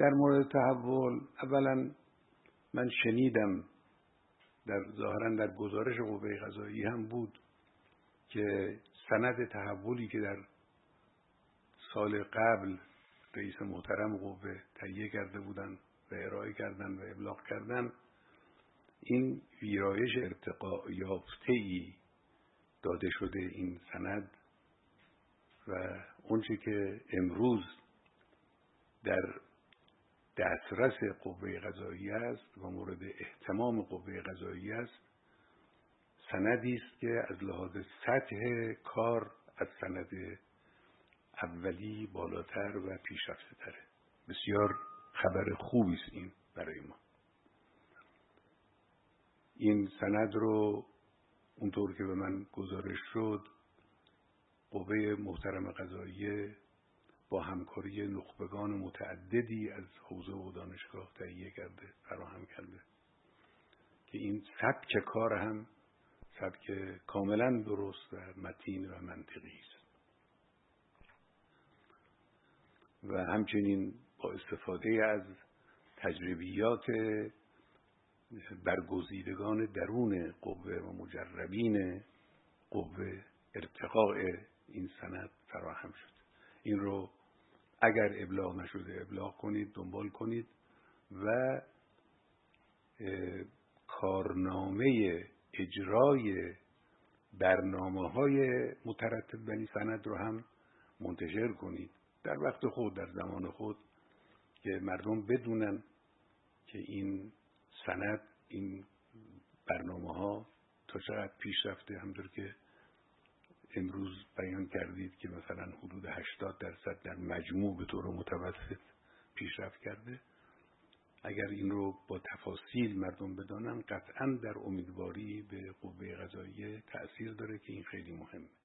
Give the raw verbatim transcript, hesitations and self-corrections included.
در مورد تحول، اولا من شنیدم در ظاهرا در گزارش قوه قضاییه هم بود که سند تحولی که در سال قبل رئیس محترم قوه تهیه کرده بودند و ارائه کردن و ابلاغ کردن، این ویرایش ارتقا یافته‌ای داده شده این سند و اونچه که امروز در دسترس قوه قضاییه است و مورد اهتمام قوه قضاییه است، سندی است که از لحاظ سطح کار از سند اولی بالاتر و پیشرفته تره. بسیار خبر خوبی است این برای ما. این سند رو اونطور که به من گزارش شد، قوه محترم قضاییه با همکاری نخبگان متعددی از حوزه و دانشگاه تهیه کرده، فراهم کرده که این سبک کار هم سبک کاملا درست و متین و منطقی است و همچنین با استفاده از تجربیات برگزیدگان درون قوه و مجربین قوه ارتقاء این سند فراهم شد. این رو اگر ابلاغ نشده ابلاغ کنید، دنبال کنید و کارنامه اجرای برنامه‌های مترتب بر این سند رو هم منتشر کنید در وقت خود، در زمان خود، که مردم بدونن که این سند، این برنامه‌ها تا چقدر پیش رفته. همونطور که امروز بیان کردید که مثلا حدود هشتاد درصد در مجموع به طور متوسط پیشرفت کرده. اگر این رو با تفاصیل مردم بدانن، قطعاً در امیدواری به قوه قضاییه تأثیر داره که این خیلی مهمه.